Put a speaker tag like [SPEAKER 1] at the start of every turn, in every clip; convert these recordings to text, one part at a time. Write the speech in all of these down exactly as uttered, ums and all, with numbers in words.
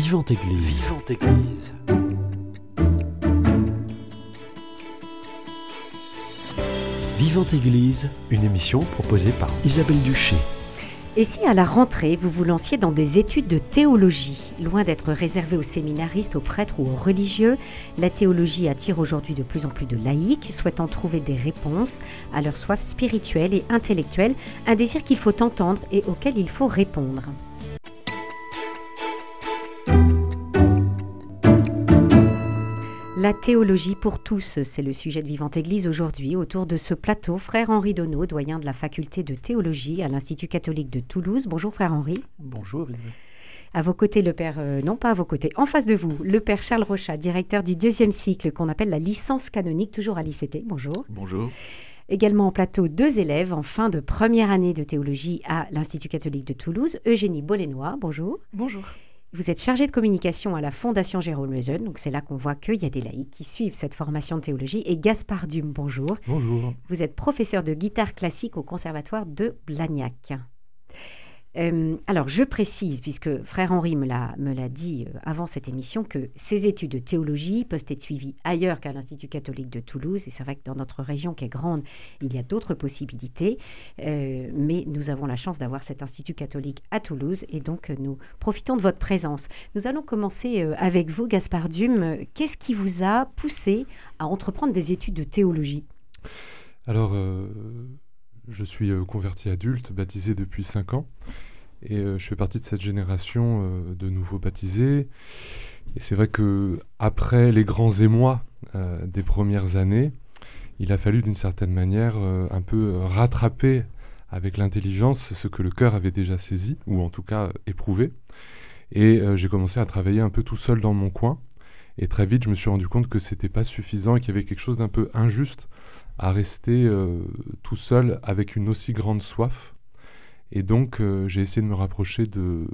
[SPEAKER 1] Vivante Église. Vivante Église. Vivante Église, une émission proposée par Isabelle Duché.
[SPEAKER 2] Et si à la rentrée, vous vous lanciez dans des études de théologie, loin d'être réservé aux séminaristes, aux prêtres ou aux religieux, la théologie attire aujourd'hui de plus en plus de laïcs, souhaitant trouver des réponses à leur soif spirituelle et intellectuelle, un désir qu'il faut entendre et auquel il faut répondre. La théologie pour tous, c'est le sujet de Vivante Église aujourd'hui. Autour de ce plateau, frère Henri Donneau, doyen de la faculté de théologie à l'Institut catholique de Toulouse. Bonjour frère Henri.
[SPEAKER 3] Bonjour.
[SPEAKER 2] À vos côtés, le père, euh, non pas à vos côtés, en face de vous, le père Charles Rochat, directeur du deuxième cycle qu'on appelle la licence canonique, toujours à l'I C T. Bonjour.
[SPEAKER 3] Bonjour.
[SPEAKER 2] Également en plateau, deux élèves en fin de première année de théologie à l'Institut catholique de Toulouse. Eugénie Bolénois, bonjour.
[SPEAKER 4] Bonjour.
[SPEAKER 2] Vous êtes chargée de communication à la Fondation Jérôme Lejeune, donc c'est là qu'on voit qu'il y a des laïcs qui suivent cette formation de théologie. Et Gaspard Dume, bonjour.
[SPEAKER 3] Bonjour.
[SPEAKER 2] Vous êtes professeur de guitare classique au Conservatoire de Blagnac. Euh, alors, je précise, puisque frère Henri me l'a, me l'a dit euh, avant cette émission, que ces études de théologie peuvent être suivies ailleurs qu'à l'Institut catholique de Toulouse. Et c'est vrai que dans notre région qui est grande, il y a d'autres possibilités. Euh, mais nous avons la chance d'avoir cet Institut catholique à Toulouse. Et donc, euh, nous profitons de votre présence. Nous allons commencer euh, avec vous, Gaspard Dume. Qu'est-ce qui vous a poussé à entreprendre des études de théologie ?
[SPEAKER 3] Alors, euh, je suis euh, converti adulte, baptisé depuis cinq ans. Et euh, je fais partie de cette génération euh, de nouveaux baptisés. Et c'est vrai qu'après les grands émois euh, des premières années, il a fallu d'une certaine manière euh, un peu rattraper avec l'intelligence ce que le cœur avait déjà saisi, ou en tout cas euh, éprouvé. Et euh, j'ai commencé à travailler un peu tout seul dans mon coin. Et très vite, je me suis rendu compte que ce n'était pas suffisant et qu'il y avait quelque chose d'un peu injuste à rester euh, tout seul avec une aussi grande soif. Et donc, euh, j'ai essayé de me rapprocher de,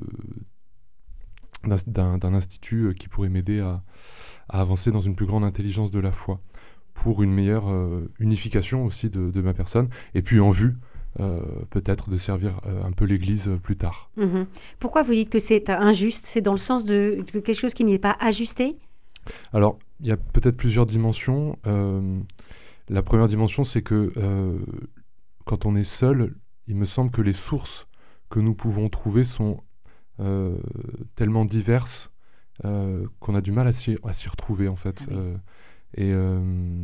[SPEAKER 3] d'un, d'un, d'un institut qui pourrait m'aider à, à avancer dans une plus grande intelligence de la foi, pour une meilleure euh, unification aussi de, de ma personne, et puis en vue euh, peut-être de servir euh, un peu l'Église euh, plus tard.
[SPEAKER 2] Mmh. Pourquoi vous dites que c'est injuste ? C'est dans le sens de, de quelque chose qui n'est pas ajusté ?
[SPEAKER 3] Alors, il y a peut-être plusieurs dimensions. Euh, la première dimension, c'est que euh, quand on est seul, il me semble que les sources que nous pouvons trouver sont euh, tellement diverses euh, qu'on a du mal à s'y, à s'y retrouver, en fait.
[SPEAKER 2] Ah oui.
[SPEAKER 3] Euh, et, euh,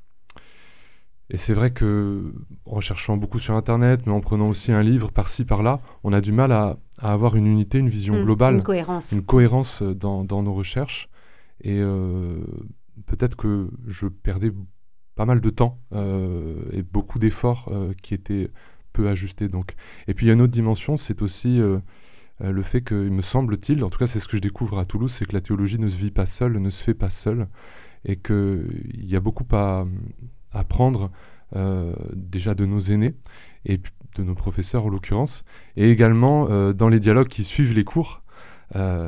[SPEAKER 3] et c'est vrai que, en recherchant beaucoup sur Internet, mais en prenant aussi un livre par-ci, par-là, on a du mal à, à avoir une unité, une vision
[SPEAKER 2] mmh,
[SPEAKER 3] globale.
[SPEAKER 2] Une cohérence.
[SPEAKER 3] Une cohérence dans, dans nos recherches. Et euh, peut-être que je perdais pas mal de temps euh, et beaucoup d'efforts euh, qui étaient peu ajustés. Donc. Et puis il y a une autre dimension, c'est aussi euh, euh, le fait que, il me semble-t-il, en tout cas c'est ce que je découvre à Toulouse, c'est que la théologie ne se vit pas seule, ne se fait pas seule, et qu'il y a beaucoup à apprendre euh, déjà de nos aînés, et de nos professeurs en l'occurrence, et également euh, dans les dialogues qui suivent les cours, euh,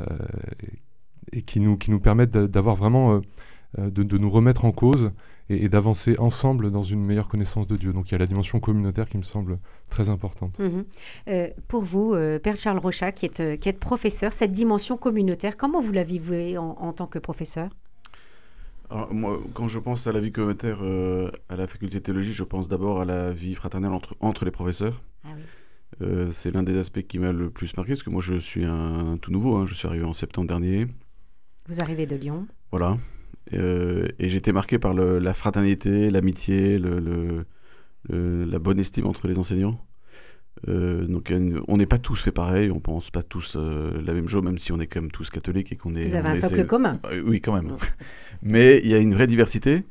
[SPEAKER 3] et qui nous, qui nous permettent d'avoir vraiment, euh, de, de nous remettre en cause et, et d'avancer ensemble dans une meilleure connaissance de Dieu. Donc il y a la dimension communautaire qui me semble très importante.
[SPEAKER 2] Mmh. Euh, pour vous, euh, Père Charles Rochat, qui êtes, euh, qui êtes professeur, cette dimension communautaire, comment vous la vivez en, en tant que professeur ?
[SPEAKER 4] Alors, moi, quand je pense à la vie communautaire euh, à la faculté de théologie, je pense d'abord à la vie fraternelle entre, entre les professeurs.
[SPEAKER 2] Ah oui.
[SPEAKER 4] Euh, c'est l'un des aspects qui m'a le plus marqué, parce que moi je suis un, un tout nouveau, hein, je suis arrivé en septembre dernier.
[SPEAKER 2] Vous arrivez de Lyon.
[SPEAKER 4] Voilà. Euh, et j'ai été marqué par le, la fraternité, l'amitié, le, le, le, la bonne estime entre les enseignants. Euh, donc une, on n'est pas tous fait pareil, on pense pas tous euh, la même chose, même si on est quand même tous catholiques et qu'on est.
[SPEAKER 2] Vous avez
[SPEAKER 4] on
[SPEAKER 2] un
[SPEAKER 4] essaie...
[SPEAKER 2] socle commun.
[SPEAKER 4] Euh, oui, quand même. Mais il y a une vraie diversité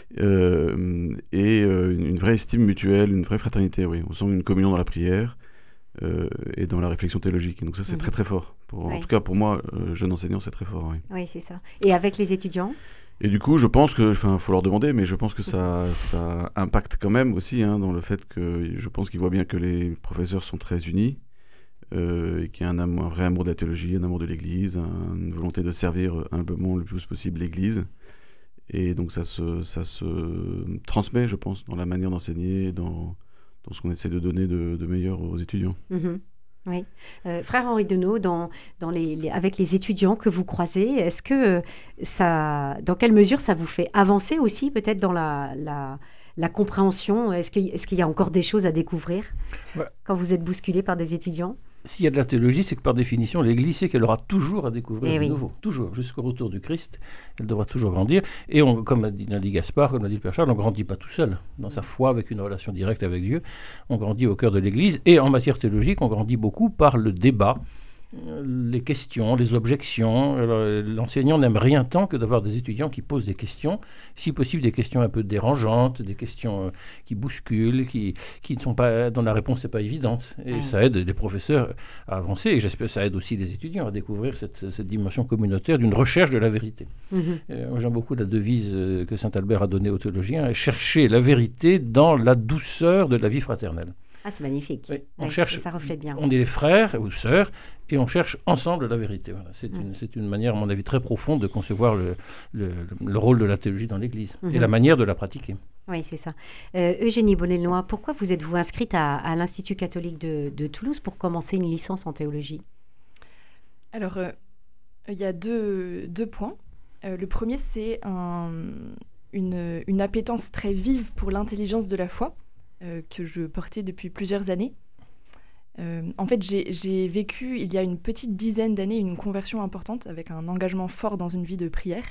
[SPEAKER 4] euh, et euh, une vraie estime mutuelle, une vraie fraternité. Oui, on sent une communion dans la prière euh, et dans la réflexion théologique. Et donc ça, c'est mmh. très très fort. Pour, oui. En tout cas, pour moi, euh, jeune enseignant, c'est très fort. Oui,
[SPEAKER 2] oui c'est ça. Et avec les étudiants ?
[SPEAKER 4] Et du coup, je pense que, enfin, faut leur demander, mais je pense que ça, ça impacte quand même aussi, hein, dans le fait que je pense qu'ils voient bien que les professeurs sont très unis, euh, et qu'il y a un, amour, un vrai amour de la théologie, un amour de l'Église, un, une volonté de servir humblement le plus possible l'Église. Et donc ça se, ça se transmet, je pense, dans la manière d'enseigner, dans, dans ce qu'on essaie de donner de, de meilleur aux étudiants.
[SPEAKER 2] Mmh. Oui. Euh, frère Henri Deneau, dans, dans les, les, avec les étudiants que vous croisez, est-ce que ça, dans quelle mesure ça vous fait avancer aussi peut-être dans la, la, la compréhension? Est-ce qu'il, est-ce qu'il y a encore des choses à découvrir ouais. quand vous êtes bousculé par des étudiants?
[SPEAKER 5] S'il y a de la théologie, c'est que par définition, l'Église sait qu'elle aura toujours à découvrir
[SPEAKER 2] eh
[SPEAKER 5] de
[SPEAKER 2] oui.
[SPEAKER 5] nouveau. Toujours, jusqu'au retour du Christ, elle devra toujours grandir. Et on, comme l'a dit, l'a dit Gaspard, comme l'a dit le Père Charles, on ne grandit pas tout seul. Dans sa foi, avec une relation directe avec Dieu, on grandit au cœur de l'Église. Et en matière théologique, on grandit beaucoup par le débat, les questions, les objections. Alors, l'enseignant n'aime rien tant que d'avoir des étudiants qui posent des questions, si possible des questions un peu dérangeantes, des questions qui bousculent, qui, qui ne sont pas, dont la réponse n'est pas évidente. Et ouais. ça aide les professeurs à avancer, et j'espère que ça aide aussi les étudiants à découvrir cette, cette dimension communautaire d'une recherche de la vérité. Mmh. Euh, moi, j'aime beaucoup la devise que saint Albert a donnée aux théologiens, chercher la vérité dans la douceur de la vie fraternelle.
[SPEAKER 2] Ah, c'est magnifique.
[SPEAKER 5] Oui, on
[SPEAKER 2] oui,
[SPEAKER 5] cherche,
[SPEAKER 2] ça reflète bien.
[SPEAKER 5] On est les frères ou sœurs et on cherche ensemble la vérité. Voilà. C'est, mmh. une, c'est une manière, à mon avis, très profonde de concevoir le, le, le rôle de la théologie dans l'Église mmh. et la manière de la pratiquer.
[SPEAKER 2] Oui, c'est ça. Euh, Eugénie Bonnet-Lenoy, pourquoi vous êtes-vous inscrite à, à l'Institut catholique de, de Toulouse pour commencer une licence en théologie?
[SPEAKER 6] Alors, euh, il y a deux, deux points. Euh, le premier, c'est un, une, une appétence très vive pour l'intelligence de la foi. Euh, que je portais depuis plusieurs années. Euh, en fait, j'ai, j'ai vécu, il y a une petite dizaine d'années, une conversion importante avec un engagement fort dans une vie de prière.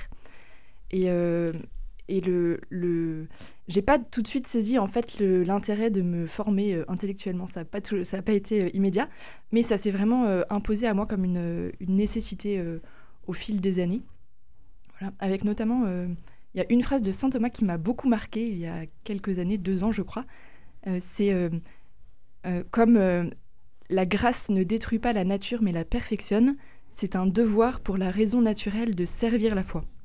[SPEAKER 6] Et, euh, et le, le... j'ai pas tout de suite saisi en fait, le, l'intérêt de me former euh, intellectuellement. Ça n'a pas, tout, ça a pas été euh, immédiat, mais ça s'est vraiment euh, imposé à moi comme une, une nécessité euh, au fil des années. Voilà. Avec notamment, euh, il y a une phrase de saint Thomas qui m'a beaucoup marquée il y a quelques années, deux ans je crois. Euh, c'est euh, euh, comme euh, la grâce ne détruit pas la nature mais la perfectionne, c'est un devoir pour la raison naturelle de servir la foi.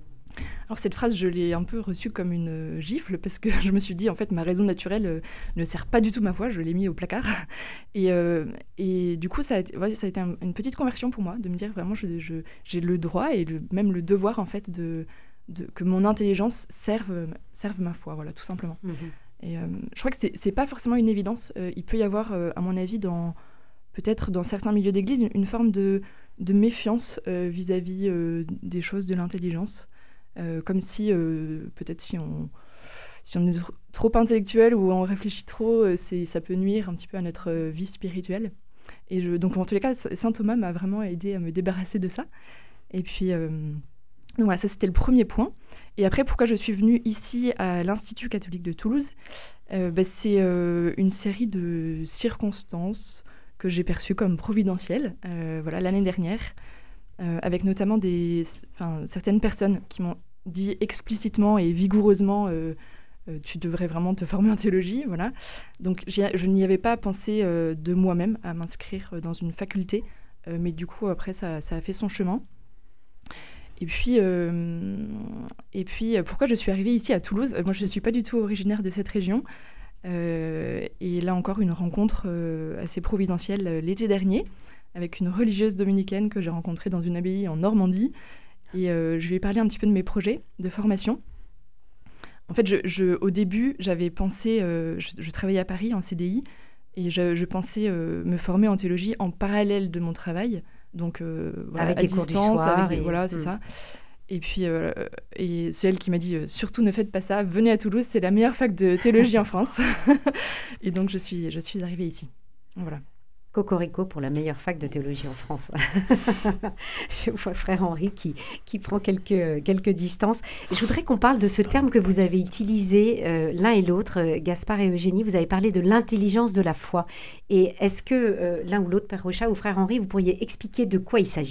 [SPEAKER 6] Alors cette phrase, je l'ai un peu reçue comme une euh, gifle parce que je me suis dit en fait ma raison naturelle euh, ne sert pas du tout ma foi, je l'ai mis au placard. Et, euh, et du coup ça a été, ouais, ça a été un, une petite conversion pour moi de me dire vraiment je, je, j'ai le droit et le, même le devoir en fait de, de, que mon intelligence serve, serve ma foi, voilà tout simplement. Mmh. Et euh, je crois que c'est, c'est pas forcément une évidence. Euh, il peut y avoir, euh, à mon avis, dans, peut-être dans certains milieux d'église, une, une forme de, de méfiance euh, vis-à-vis euh, des choses de l'intelligence. Euh, comme si, euh, peut-être si on, si on est tr- trop intellectuel ou on réfléchit trop, euh, c'est, ça peut nuire un petit peu à notre euh, vie spirituelle. Et je, donc, en tous les cas, saint Thomas m'a vraiment aidé à me débarrasser de ça. Et puis... Euh, Donc voilà, ça c'était le premier point. Et après, pourquoi je suis venue ici à l'Institut catholique de Toulouse, euh, bah, c'est euh, une série de circonstances que j'ai perçues comme providentielles euh, voilà, l'année dernière, euh, avec notamment des, certaines personnes qui m'ont dit explicitement et vigoureusement euh, euh, tu devrais vraiment te former en théologie. Voilà. Donc je n'y avais pas pensé euh, de moi-même à m'inscrire dans une faculté, euh, mais du coup après ça, ça a fait son chemin. Et puis, euh, et puis, pourquoi je suis arrivée ici à Toulouse ? Moi, je ne suis pas du tout originaire de cette région. Euh, et là encore, une rencontre euh, assez providentielle euh, l'été dernier avec une religieuse dominicaine que j'ai rencontrée dans une abbaye en Normandie. Et euh, je lui ai parlé un petit peu de mes projets de formation. En fait, je, je, au début, j'avais pensé... Euh, je, je travaillais à Paris en C D I et je, je pensais euh, me former en théologie en parallèle de mon travail. Donc, euh, voilà,
[SPEAKER 2] avec
[SPEAKER 6] à
[SPEAKER 2] des
[SPEAKER 6] distance,
[SPEAKER 2] cours du soir.
[SPEAKER 6] Avec des,
[SPEAKER 2] et...
[SPEAKER 6] Voilà, c'est
[SPEAKER 2] mmh.
[SPEAKER 6] ça. Et puis, euh, et c'est elle qui m'a dit euh, surtout ne faites pas ça, venez à Toulouse, c'est la meilleure fac de théologie en France. Et donc, je suis, je suis arrivée ici. Voilà.
[SPEAKER 2] Cocorico pour la meilleure fac de théologie en France. Je vois frère Henri qui, qui prend quelques, quelques distances. Je voudrais qu'on parle de ce terme que vous avez utilisé euh, l'un et l'autre, euh, Gaspard et Eugénie. Vous avez parlé de l'intelligence de la foi. Et est-ce que euh, l'un ou l'autre, Père Rochat ou frère Henri, vous pourriez expliquer de quoi il s'agit ?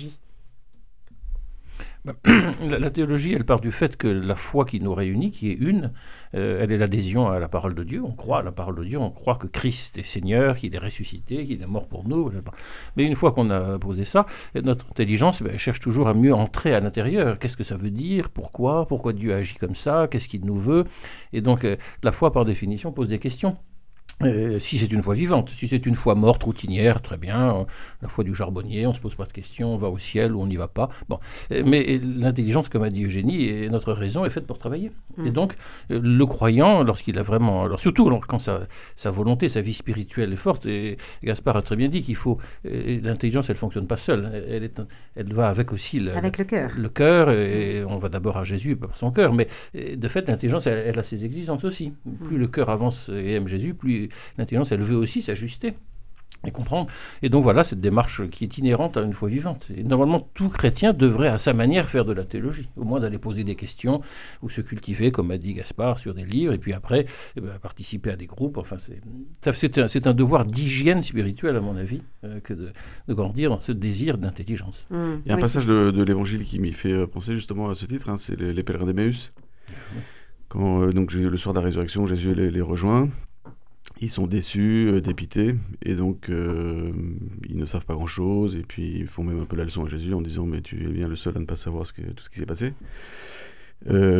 [SPEAKER 5] La, la théologie, elle part du fait que la foi qui nous réunit, qui est une, euh, elle est l'adhésion à la parole de Dieu. On croit à la parole de Dieu, on croit que Christ est Seigneur, qu'il est ressuscité, qu'il est mort pour nous. Mais une fois qu'on a posé ça, notre intelligence ben, elle cherche toujours à mieux entrer à l'intérieur. Qu'est-ce que ça veut dire ? Pourquoi ? Pourquoi Dieu agit comme ça ? Qu'est-ce qu'il nous veut ? Et donc, euh, la foi, par définition, pose des questions. Euh, si c'est une foi vivante, si c'est une foi morte, routinière, très bien, euh, la foi du charbonnier, on ne se pose pas de questions, on va au ciel ou on n'y va pas. Bon. Euh, mais l'intelligence, comme a dit Eugénie, et notre raison est faite pour travailler. Mmh. Et donc, euh, le croyant, lorsqu'il a vraiment, alors surtout quand sa, sa volonté, sa vie spirituelle est forte, et Gaspard a très bien dit qu'il faut, euh, l'intelligence, elle ne fonctionne pas seule, elle, est, elle va avec aussi le,
[SPEAKER 2] avec le cœur.
[SPEAKER 5] Le cœur, et on va d'abord à Jésus par son cœur, mais de fait, l'intelligence, elle, elle a ses exigences aussi. Plus mmh. le cœur avance et aime Jésus, plus l'intelligence, elle veut aussi s'ajuster et comprendre. Et donc voilà, cette démarche qui est inhérente à une foi vivante. Et normalement, tout chrétien devrait à sa manière faire de la théologie, au moins d'aller poser des questions ou se cultiver, comme a dit Gaspard, sur des livres, et puis après, eh ben, participer à des groupes. Enfin, c'est, ça, c'est, un, c'est un devoir d'hygiène spirituelle, à mon avis, euh, que de, de grandir dans ce désir d'intelligence.
[SPEAKER 4] Mmh, Il y a un oui, passage de, de l'Évangile qui m'y fait penser justement à ce titre, hein, c'est les, les pèlerins d'Emmaüs. Mmh. Quand, euh, donc, le soir de la résurrection, Jésus les, les rejoint. Ils sont déçus, euh, dépités, et donc euh, ils ne savent pas grand-chose, et puis ils font même un peu la leçon à Jésus en disant « mais tu es bien le seul à ne pas savoir ce que, tout ce qui s'est passé euh, ».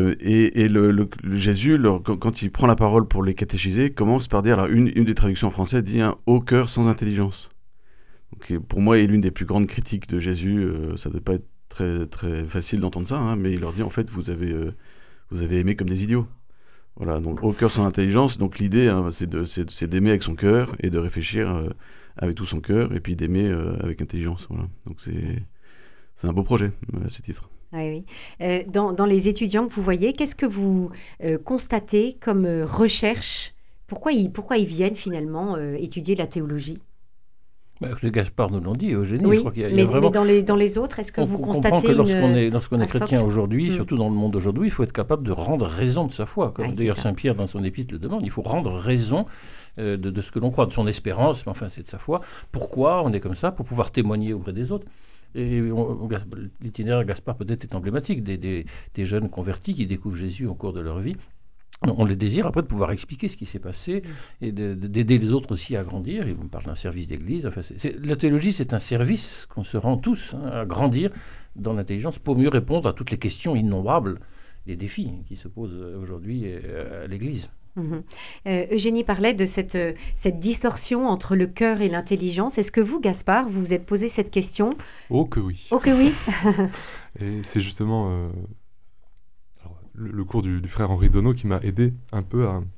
[SPEAKER 4] Et, et le, le, le Jésus, leur, quand, quand il prend la parole pour les catéchiser, commence par dire, alors une, une des traductions en français dit un « haut cœur sans intelligence ». Donc, pour moi, est l'une des plus grandes critiques de Jésus, euh, ça ne doit pas être très, très facile d'entendre ça, hein, mais il leur dit en fait, vous avez, euh, vous avez aimé comme des idiots. Voilà, donc au cœur sans intelligence, donc l'idée hein, c'est, de, c'est, c'est d'aimer avec son cœur et de réfléchir euh, avec tout son cœur et puis d'aimer euh, avec intelligence. Voilà. Donc c'est, c'est un beau projet à ce titre.
[SPEAKER 2] Oui, oui. Euh, dans, dans les étudiants que vous voyez, qu'est-ce que vous euh, constatez comme euh, recherche ? Pourquoi ils, pourquoi ils viennent finalement euh, étudier la théologie ?
[SPEAKER 5] Bah, les Gaspard nous l'ont dit, Eugénie.
[SPEAKER 2] Oui,
[SPEAKER 5] je crois qu'il y a,
[SPEAKER 2] mais,
[SPEAKER 5] il y a vraiment...
[SPEAKER 2] mais dans, les, dans les autres, est-ce que
[SPEAKER 5] on,
[SPEAKER 2] vous
[SPEAKER 5] on
[SPEAKER 2] constatez
[SPEAKER 5] que lorsqu'on
[SPEAKER 2] une,
[SPEAKER 5] est, lorsqu'on est chrétien
[SPEAKER 2] socle.
[SPEAKER 5] aujourd'hui,
[SPEAKER 2] mmh.
[SPEAKER 5] surtout dans le monde d'aujourd'hui, il faut être capable de rendre raison de sa foi. Comme
[SPEAKER 2] ouais,
[SPEAKER 5] d'ailleurs Saint Pierre dans son épître le demande, il faut rendre raison euh, de, de ce que l'on croit, de son espérance, mais enfin c'est de sa foi. Pourquoi on est comme ça ? Pour pouvoir témoigner auprès des autres. Et on, on, l'itinéraire Gaspard peut-être est emblématique des, des, des jeunes convertis qui découvrent Jésus au cours de leur vie. On les désire après de pouvoir expliquer ce qui s'est passé et de, de, d'aider les autres aussi à grandir. Et on parle d'un service d'église. Enfin, c'est, c'est, la théologie, c'est un service qu'on se rend tous hein, à grandir dans l'intelligence pour mieux répondre à toutes les questions innombrables, les défis qui se posent aujourd'hui à l'église.
[SPEAKER 2] Mmh. Euh, Eugénie parlait de cette, cette distorsion entre le cœur et l'intelligence. Est-ce que vous, Gaspard, vous vous êtes posé cette question ?
[SPEAKER 3] Oh que oui.
[SPEAKER 2] Oh que oui.
[SPEAKER 3] Et c'est justement... Euh... le cours du, du frère Henri Donneau qui m'a aidé un peu à,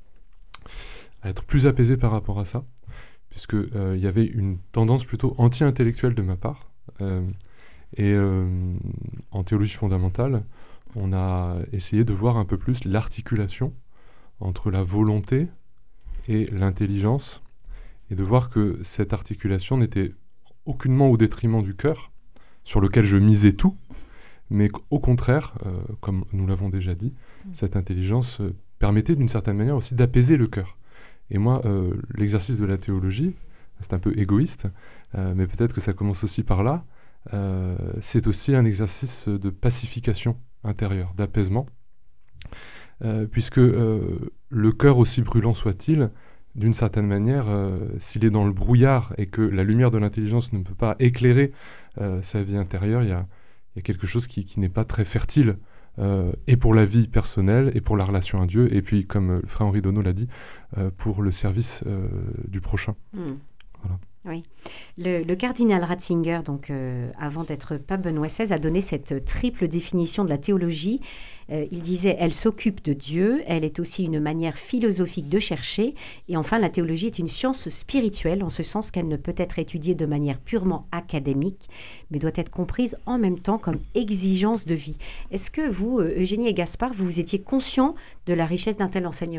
[SPEAKER 3] à être plus apaisé par rapport à ça, puisque euh, il y avait une tendance plutôt anti-intellectuelle de ma part. Euh, et euh, en théologie fondamentale, on a essayé de voir un peu plus l'articulation entre la volonté et l'intelligence, et de voir que cette articulation n'était aucunement au détriment du cœur, sur lequel je misais tout, mais au contraire, euh, comme nous l'avons déjà dit, mmh. cette intelligence euh, permettait d'une certaine manière aussi d'apaiser le cœur. Et moi, euh, l'exercice de la théologie, c'est un peu égoïste, euh, mais peut-être que ça commence aussi par là, euh, c'est aussi un exercice de pacification intérieure, d'apaisement, euh, puisque euh, le cœur, aussi brûlant soit-il, d'une certaine manière, euh, s'il est dans le brouillard et que la lumière de l'intelligence ne peut pas éclairer euh, sa vie intérieure, il y a Il y a quelque chose qui, qui n'est pas très fertile, euh, et pour la vie personnelle, et pour la relation à Dieu, et puis, comme euh, le frère Henri Donneau l'a dit, euh, pour le service euh, du prochain. Mmh. Voilà.
[SPEAKER 2] Oui. Le, le cardinal Ratzinger, donc, euh, avant d'être pape Benoît seize, a donné cette triple définition de la théologie. Euh, il disait « Elle s'occupe de Dieu, elle est aussi une manière philosophique de chercher, et enfin, la théologie est une science spirituelle, en ce sens qu'elle ne peut être étudiée de manière purement académique, mais doit être comprise en même temps comme exigence de vie. » Est-ce que vous, Eugénie et Gaspard, vous étiez conscients de la richesse d'un tel enseignement ?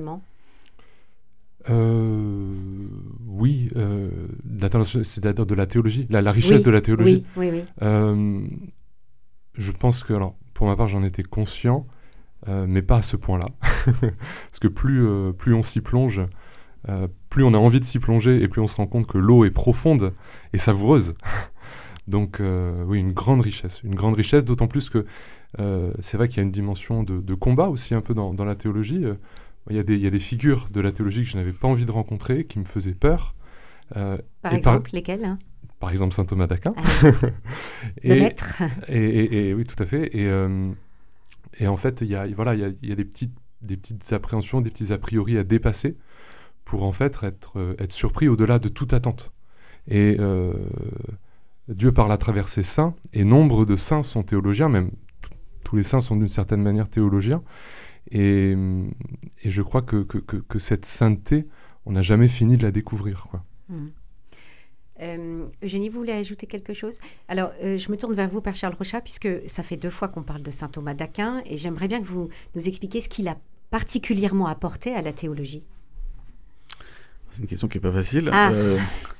[SPEAKER 3] Euh, oui, euh, c'est-à-dire de la théologie, la, la richesse oui, de la théologie.
[SPEAKER 2] Oui, oui, oui.
[SPEAKER 3] Euh, je pense que, alors, pour ma part, j'en étais conscient, euh, mais pas à ce point-là. Parce que plus, euh, plus on s'y plonge, euh, plus on a envie de s'y plonger, et plus on se rend compte que l'eau est profonde et savoureuse. Donc, euh, oui, une grande richesse. Une grande richesse, d'autant plus que euh, c'est vrai qu'il y a une dimension de, de combat aussi un peu dans, dans la théologie. Euh, Il y, a des, il y a des figures de la théologie que je n'avais pas envie de rencontrer, qui me faisaient peur.
[SPEAKER 2] Euh, par exemple, par, lesquelles hein
[SPEAKER 3] Par exemple, saint Thomas d'Aquin.
[SPEAKER 2] Ah, et, le maître.
[SPEAKER 3] Et, et, et, oui, tout à fait. Et, euh, et en fait, il y a, voilà, il y a, il y a des, petites, des petites appréhensions, des petits a priori à dépasser pour en fait être, être surpris au-delà de toute attente. Et euh, Dieu parle à travers ses saints, et nombre de saints sont théologiens, même t- tous les saints sont d'une certaine manière théologiens. Et, et je crois que, que, que, que cette sainteté, on n'a jamais fini de la découvrir, quoi.
[SPEAKER 2] Mmh. Euh, Eugénie, vous voulez ajouter quelque chose? Alors, euh, je me tourne vers vous, Père Charles Rochat, puisque ça fait deux fois qu'on parle de saint Thomas d'Aquin, et j'aimerais bien que vous nous expliquiez ce qu'il a particulièrement apporté à la théologie.
[SPEAKER 4] C'est une question qui n'est pas facile.
[SPEAKER 2] Ah.
[SPEAKER 4] Euh,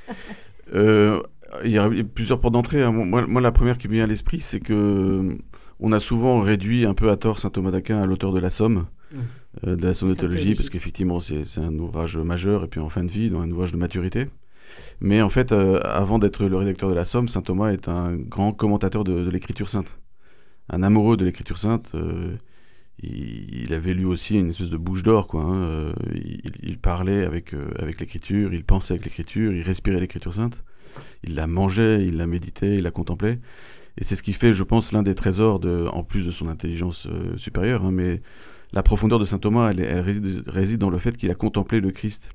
[SPEAKER 4] euh, il y a plusieurs portes d'entrée. Hein. Moi, moi, la première qui me vient à l'esprit, c'est que on a souvent réduit un peu à tort saint Thomas d'Aquin à l'auteur de la Somme, mmh. euh, de la Somme de théologie, théologie, parce qu'effectivement, c'est, c'est un ouvrage majeur, et puis en fin de vie, dans un ouvrage de maturité. Mais en fait, euh, avant d'être le rédacteur de la Somme, saint Thomas est un grand commentateur de, de l'Écriture sainte. Un amoureux de l'Écriture sainte. Euh, il, il avait lui aussi une espèce de bouche d'or, quoi. Hein. Euh, il, il parlait avec, euh, avec l'Écriture, il pensait avec l'Écriture, il respirait l'Écriture sainte. Il la mangeait, il la méditait, il la contemplait. Et c'est ce qui fait, je pense, l'un des trésors, de, en plus de son intelligence euh, supérieure. Hein, mais la profondeur de saint Thomas, elle, elle réside, réside dans le fait qu'il a contemplé le Christ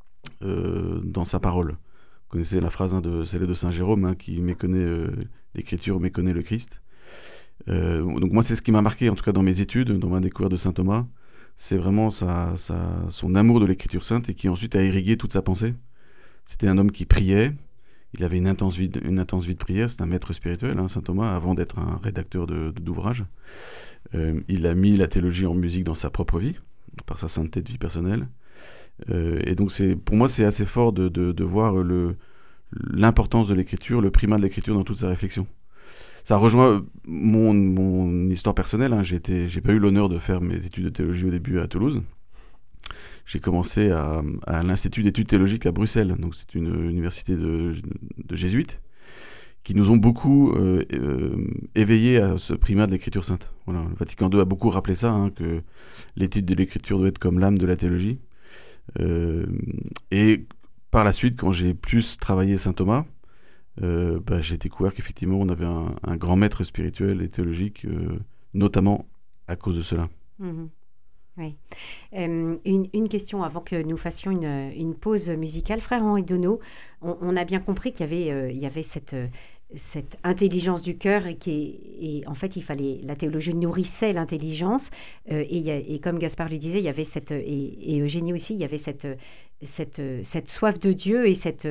[SPEAKER 4] euh, dans sa parole. Vous connaissez la phrase hein, de celle de saint Jérôme, hein, qui méconnaît euh, l'Écriture, méconnaît le Christ. Euh, donc moi, c'est ce qui m'a marqué, en tout cas dans mes études, dans ma découverte de saint Thomas. C'est vraiment sa, sa, son amour de l'Écriture sainte et qui ensuite a irrigué toute sa pensée. C'était un homme qui priait. Il avait une intense vie de, une intense vie de prière. C'est un maître spirituel, hein, saint Thomas, avant d'être un rédacteur de, de, d'ouvrages. Euh, il a mis la théologie en musique dans sa propre vie, par sa sainteté de vie personnelle. Euh, et donc, c'est, pour moi, c'est assez fort de, de, de voir le, l'importance de l'écriture, le primat de l'écriture dans toute sa réflexion. Ça rejoint mon, mon histoire personnelle. Hein. J'ai été, j'ai pas eu l'honneur de faire mes études de théologie au début à Toulouse. J'ai commencé à, à l'Institut d'études théologiques à Bruxelles. Donc, c'est une université de, de jésuites qui nous ont beaucoup euh, euh, éveillés à ce primat de l'écriture sainte. Voilà. Le Vatican deux a beaucoup rappelé ça, hein, que l'étude de l'écriture doit être comme l'âme de la théologie. Euh, et par la suite, quand j'ai plus travaillé saint Thomas, euh, bah, j'ai découvert qu'effectivement, on avait un, un grand maître spirituel et théologique, euh, notamment à cause de cela.
[SPEAKER 2] Mmh. Oui. Euh, une, une question avant que nous fassions une, une pause musicale. Frère Henri Donneau, on, on a bien compris qu'il y avait, euh, il y avait cette, cette intelligence du cœur et, qui est, et en fait, il fallait, la théologie nourrissait l'intelligence. Euh, et, y a, et comme Gaspard lui disait, il y avait cette, et, et Eugénie aussi, il y avait cette, cette, cette soif de Dieu et cette,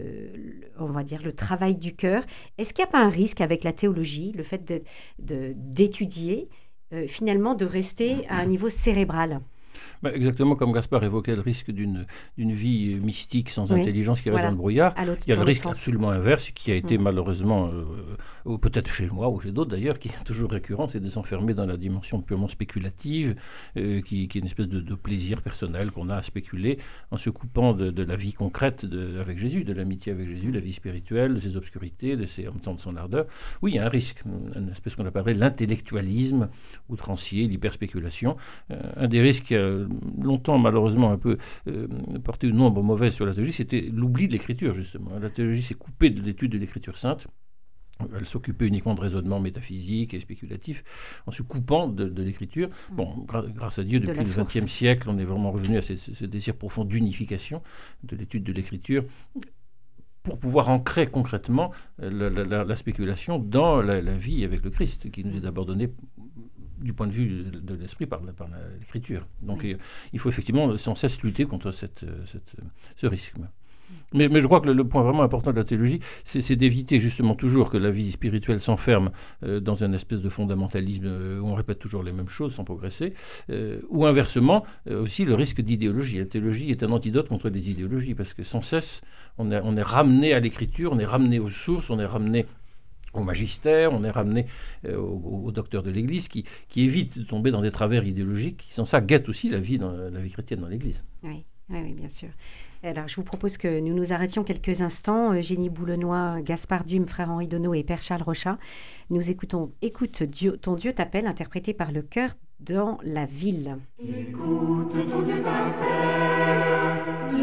[SPEAKER 2] on va dire, le travail du cœur. Est-ce qu'il n'y a pas un risque avec la théologie, le fait de, de, d'étudier, Euh, finalement, de rester à un niveau cérébral?
[SPEAKER 5] Bah, exactement comme Gaspard évoquait le risque d'une, d'une vie mystique sans
[SPEAKER 2] oui,
[SPEAKER 5] intelligence qui reste
[SPEAKER 2] voilà.
[SPEAKER 5] dans le brouillard. Il y a le risque
[SPEAKER 2] sens.
[SPEAKER 5] absolument inverse qui a été mmh. malheureusement, euh, ou peut-être chez moi ou chez d'autres d'ailleurs, qui est toujours récurrent, c'est de s'enfermer dans la dimension purement spéculative, euh, qui, qui est une espèce de, de plaisir personnel qu'on a à spéculer en se coupant de, de la vie concrète de, avec Jésus, de l'amitié avec Jésus, la vie spirituelle, de ses obscurités, de ses, en même temps de son ardeur. Oui, il y a un risque, une espèce qu'on appellerait l'intellectualisme outrancier, l'hyperspéculation. Euh, un des risques qui a longtemps malheureusement un peu euh, porté une ombre mauvaise sur la théologie, c'était l'oubli de l'écriture justement. La théologie s'est coupée de l'étude de l'écriture sainte. Elle s'occupait uniquement de raisonnements métaphysiques et spéculatifs en se coupant de, de l'écriture. Bon, gra- grâce à Dieu, depuis le vingtième siècle, on est vraiment revenu à ce, ce désir profond d'unification de l'étude de l'écriture pour pouvoir ancrer concrètement la, la, la spéculation dans la, la vie avec le Christ, qui nous est d'abord donnée du point de vue de l'esprit par, la, par la, l'écriture. Donc oui. il faut effectivement sans cesse lutter contre cette, cette, ce risque. Mais, mais je crois que le, le point vraiment important de la théologie, c'est, c'est d'éviter justement toujours que la vie spirituelle s'enferme euh, dans une espèce de fondamentalisme euh, où on répète toujours les mêmes choses sans progresser, euh, ou inversement, euh, aussi le risque d'idéologie. La théologie est un antidote contre les idéologies, parce que sans cesse, on est, on est ramené à l'écriture, on est ramené aux sources, on est ramené au magistère, on est ramené euh, au, au docteur de l'Église qui, qui évite de tomber dans des travers idéologiques qui, sans ça, guettent aussi la vie, dans, la vie chrétienne dans l'Église.
[SPEAKER 2] Oui. Oui, oui, bien sûr. Alors, je vous propose que nous nous arrêtions quelques instants. Eugénie Boulenois, Gaspard Dume, frère Henri Donneau et Père Charles Rochat. Nous écoutons « Écoute, Dieu, ton Dieu t'appelle », interprété par le chœur dans la ville.
[SPEAKER 7] Écoute, ton Dieu t'appelle,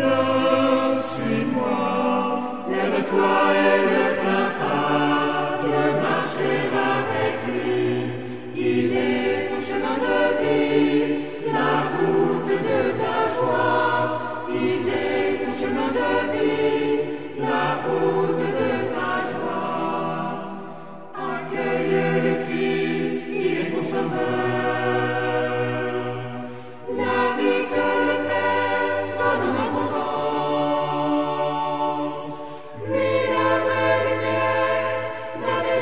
[SPEAKER 7] viens, suis-moi, lève-toi et ne crains pas de marcher avec lui. Il est ton chemin de vie, la route de ta joie. Il est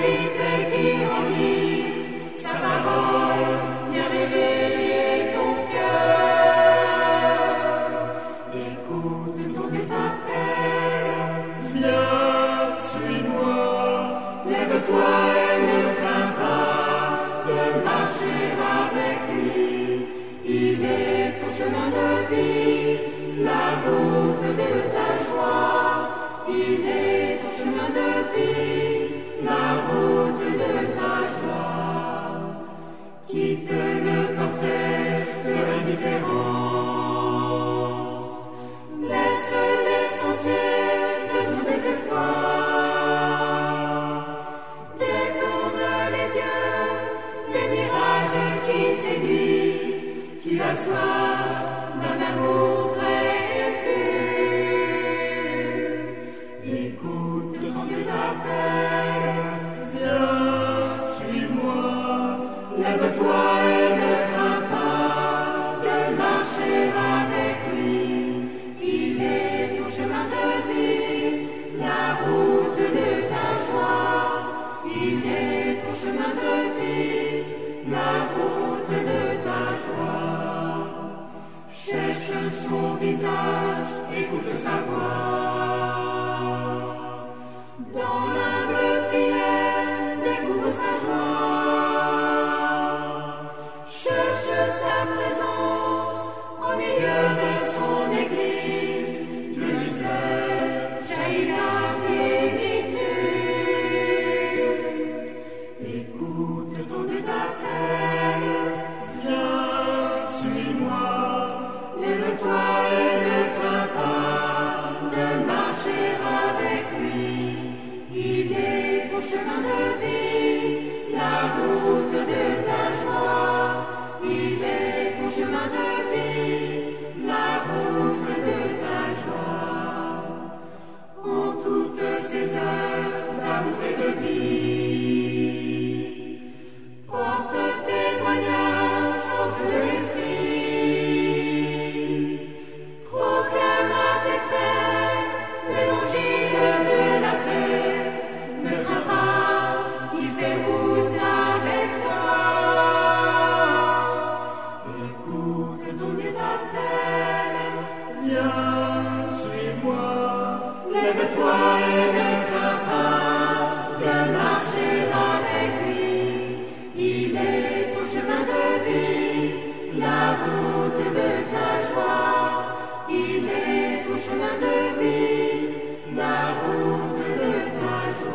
[SPEAKER 7] vérité qui remplit sa parole, viens réveiller ton cœur. Écoute, ton Dieu t'appelle, viens, suis-moi, lève-toi et ne crains pas de marcher avec lui. Il est ton chemin de vie, la route de ta joie. Il est ton chemin de vie, la route de ta joie. Quitte le cortège de l'indifférence, laisse les sentiers de ton désespoir. Détourne les yeux des mirages qui séduisent. Tu as soif d'un amour vrai et pur. Écoute, ton Dieu t'appelle, viens, suis-moi, lève-toi et ne crains pas de marcher avec lui. Il est ton chemin de vie, la route de ta joie. Il est ton chemin de vie, la route de ta joie. Cherche son visage, écoute sa voix. Dans l'humble prière, découvre sa joie. Cherche sa présence au milieu de son église. De lui seul jaillit la plénitude. Écoute, ton Dieu t'appelle, viens, suis-moi, lève-toi et ne crains pas de marcher avec lui. Il est ton chemin de vie, la route de ta joie. Il est ton chemin de vie, la route de ta joie. En toutes ses œuvres d'amour et de vie, porte témoignage au feu de l'esprit. Proclame à tes frères l'évangile de la paix. Ne crains pas, il fait route avec toi. Écoute, ton Dieu t'appelle, viens, suis-moi, lève-toi et ne crains pas de marcher avec lui. Il est ton chemin de vie, la route de ta joie. Il est ton chemin de vie, la route de ta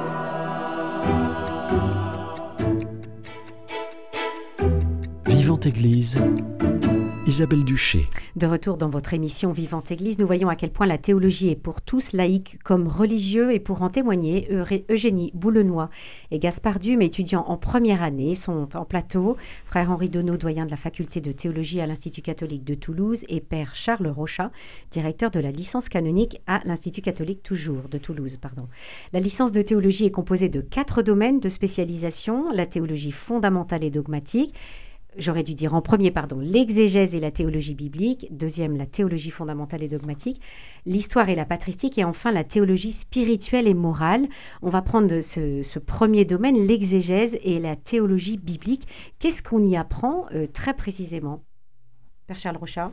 [SPEAKER 7] joie.
[SPEAKER 1] Vivante Église, Isabelle Duché.
[SPEAKER 2] De retour dans votre émission Vivante Église, nous voyons à quel point la théologie est pour tous, laïcs comme religieux, et pour en témoigner, Eugénie Boulenois et Gaspard Dume, étudiants en première année, sont en plateau. Frère Henri Donneau, doyen de la faculté de théologie à l'Institut catholique de Toulouse, et Père Charles Rochat, directeur de la licence canonique à l'Institut catholique toujours de Toulouse. Pardon. La licence de théologie est composée de quatre domaines de spécialisation: la théologie fondamentale et dogmatique, J'aurais dû dire en premier, pardon, l'exégèse et la théologie biblique. Deuxième, la théologie fondamentale et dogmatique. L'histoire et la patristique. Et enfin, la théologie spirituelle et morale. On va prendre ce, ce premier domaine, l'exégèse et la théologie biblique. Qu'est-ce qu'on y apprend euh, très précisément, Père Charles Rochat?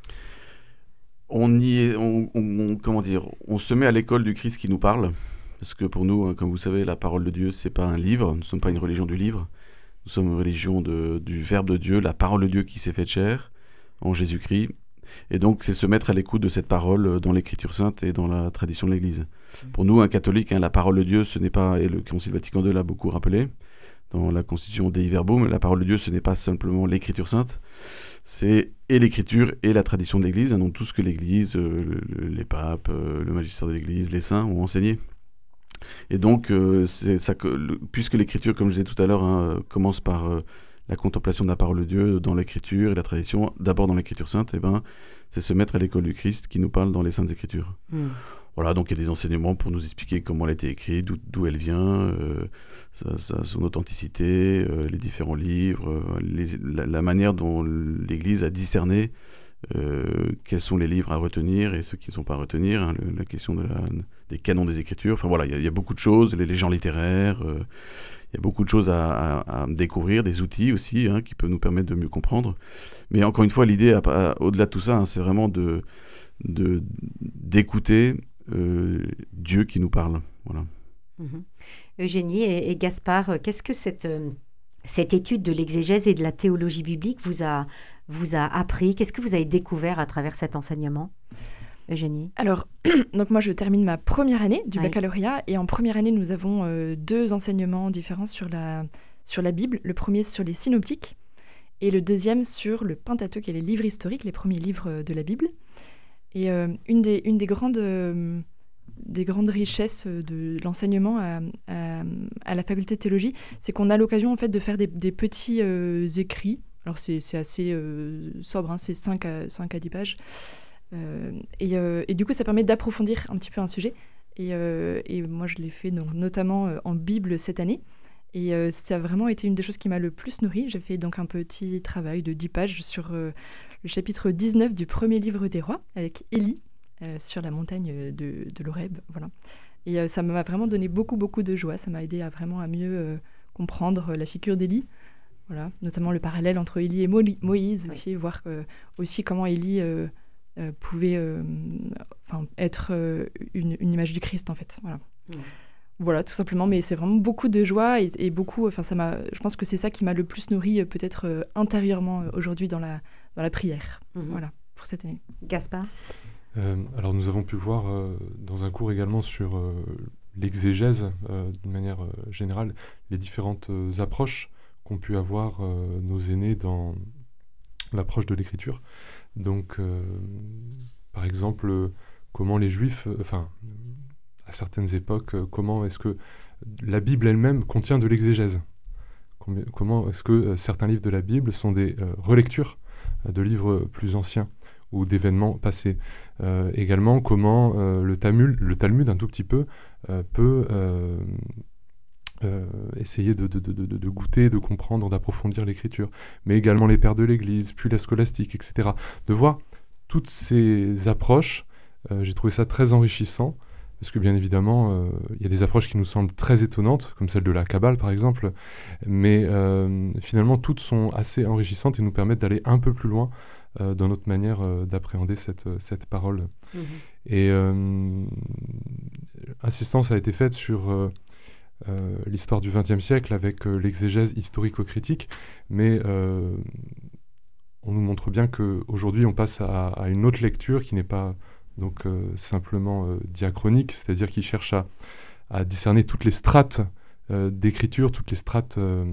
[SPEAKER 4] On y est, on, on, comment dire, on se met à l'école du Christ qui nous parle. Parce que pour nous, comme vous savez, la parole de Dieu, c'est pas un livre. Nous ne sommes pas une religion du livre. Nous sommes une religion de, du Verbe de Dieu, la parole de Dieu qui s'est faite chair en Jésus-Christ. Et donc, c'est se mettre à l'écoute de cette parole dans l'Écriture sainte et dans la tradition de l'Église. Pour nous, un catholique, hein, la parole de Dieu, ce n'est pas, et le Concile Vatican deux l'a beaucoup rappelé, dans la Constitution Dei Verbum, la parole de Dieu, ce n'est pas simplement l'Écriture sainte, c'est et l'Écriture et la tradition de l'Église, hein, donc tout ce que l'Église, euh, le, les papes, euh, le magistère de l'Église, les saints ont enseigné. Et donc, euh, c'est ça, le, puisque l'Écriture, comme je disais tout à l'heure, hein, commence par euh, la contemplation de la parole de Dieu dans l'Écriture et la tradition, d'abord dans l'Écriture sainte, et ben, c'est se mettre à l'école du Christ qui nous parle dans les Saintes Écritures. Mm. Voilà, donc il y a des enseignements pour nous expliquer comment elle a été écrite, d'où, d'où elle vient, euh, sa, sa, son authenticité, euh, les différents livres, euh, les, la, la manière dont l'Église a discerné euh, quels sont les livres à retenir et ceux qui ne sont pas à retenir, hein, le, la question de la, des canons des Écritures. Enfin voilà, il y, y a beaucoup de choses, les, les genres littéraires, euh, il y a beaucoup de choses à, à, à découvrir, des outils aussi hein, qui peuvent nous permettre de mieux comprendre. Mais encore une fois, l'idée, à, à, au-delà de tout ça, hein, c'est vraiment de, de, d'écouter euh, Dieu qui nous parle. Voilà.
[SPEAKER 2] Mmh. Eugénie et, et Gaspard, qu'est-ce que cette, euh, cette étude de l'exégèse et de la théologie biblique vous a, vous a appris? Qu'est-ce que vous avez découvert à travers cet enseignement, Eugénie?
[SPEAKER 6] Alors, donc moi, je termine ma première année du
[SPEAKER 2] Oui.
[SPEAKER 6] baccalauréat. Et en première année, nous avons euh, deux enseignements différents sur la, sur la Bible. Le premier sur les synoptiques et le deuxième sur le Pentateuque et les livres historiques, les premiers livres de la Bible. Et euh, une, des, une des grandes... Euh, des grandes richesses de l'enseignement à, à, à la faculté de théologie, c'est qu'on a l'occasion en fait de faire des, des petits euh, écrits. Alors c'est, c'est assez euh, sobre, hein, c'est cinq à dix pages. Euh, et, euh, et du coup, ça permet d'approfondir un petit peu un sujet. Et, euh, et moi, je l'ai fait donc, notamment euh, en Bible cette année. Et euh, ça a vraiment été une des choses qui m'a le plus nourrie. J'ai fait donc un petit travail de dix pages sur euh, le chapitre dix-neuf du premier livre des rois, avec Élie, Euh, sur la montagne de, de l'Horeb, voilà. Et euh, ça m'a vraiment donné beaucoup, beaucoup de joie. Ça m'a aidé à vraiment à mieux euh, comprendre la figure d'Élie, voilà. Notamment le parallèle entre Élie et Mo- Moïse, aussi, oui. voir euh, aussi comment Élie euh, euh, pouvait euh, être euh, une, une image du Christ, en fait. Voilà. Mmh. Voilà, tout simplement. Mais c'est vraiment beaucoup de joie et, et beaucoup... Enfin, ça m'a. Je pense que c'est ça qui m'a le plus nourri, peut-être euh, intérieurement euh, aujourd'hui dans la dans la prière. Mmh. Voilà, pour cette année.
[SPEAKER 2] Gaspard.
[SPEAKER 3] Euh, alors nous avons pu voir euh, dans un cours également sur euh, l'exégèse, euh, d'une manière euh, générale, les différentes euh, approches qu'ont pu avoir euh, nos aînés dans l'approche de l'écriture. Donc, euh, par exemple, euh, comment les Juifs, euh, enfin, à certaines époques, euh, comment est-ce que la Bible elle-même contient de l'exégèse? Combien, comment est-ce que euh, certains livres de la Bible sont des euh, relectures euh, de livres plus anciens ou d'événements passés. Euh, également, comment euh, le, Talmud, le Talmud, un tout petit peu, euh, peut euh, euh, essayer de, de, de, de, de goûter, de comprendre, d'approfondir l'écriture. Mais également les pères de l'Église, puis la scolastique, et cetera. De voir toutes ces approches, euh, j'ai trouvé ça très enrichissant, parce que bien évidemment, euh, il y a des approches qui nous semblent très étonnantes, comme celle de la Kabbale par exemple, mais euh, finalement toutes sont assez enrichissantes et nous permettent d'aller un peu plus loin Euh, dans notre manière euh, d'appréhender cette, cette parole. Mmh. Et euh, insistance a été faite sur euh, euh, l'histoire du vingtième siècle avec euh, l'exégèse historico-critique, mais euh, on nous montre bien qu'aujourd'hui on passe à, à une autre lecture qui n'est pas donc, euh, simplement euh, diachronique, c'est-à-dire qui cherche à, à discerner toutes les strates euh, d'écriture, toutes les strates euh,